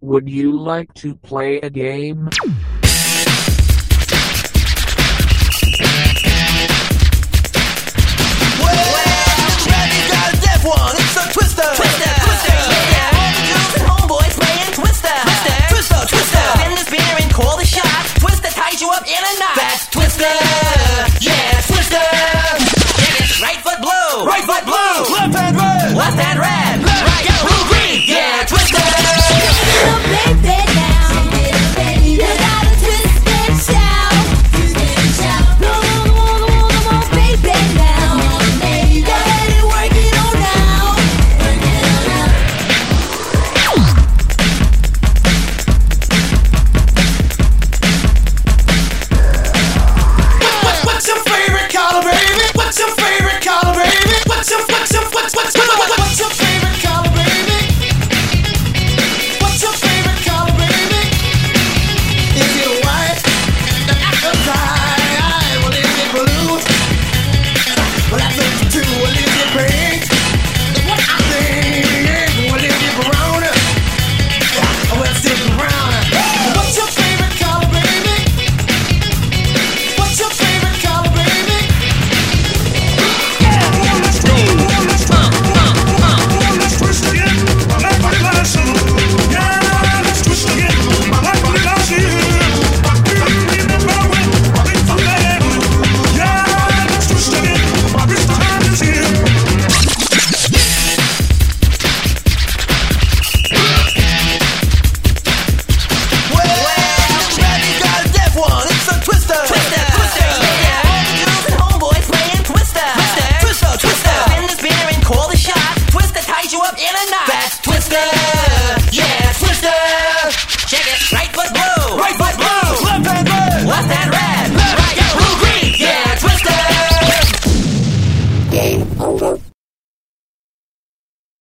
Would you like to play a game? That's Twister, yeah, Twister. Right foot blue, right foot blue. Left hand red, left hand red. Right, blue, green, yeah, Twister. So baby now, get ready, you gotta twist and shout, twist and shout. Come on, baby now, baby, go ahead and work it on now, work it on now. What's your favorite color, baby? What's your favorite color, baby? What's your favorite color, baby? What's your favorite color, baby? Is it white? The apple pie? Well, is it blue? Well, that's up to two. Well, is it pink? What I think? Well, is it brown? Well, it's it brown. What's your favorite color, baby? What's your favorite color, baby? Let's twist again, my life for the last year. Yeah, let's twist again, my life for the last year. Remember when we fucked that blue? Yeah, let's twist again, my wrist behind is here. Well, Randy's got a deaf one. It's a Twister. Twister. Yeah, all the girls and homeboys playing Twister. Twister. Spin the spinner and call the shot. Twister ties you up in a knot. That's Twister. Yeah, Twister. Check it. Right foot blue. Right foot blue. Left hand red. Left hand red. Right, blue, green. Yeah, Twister. Game over.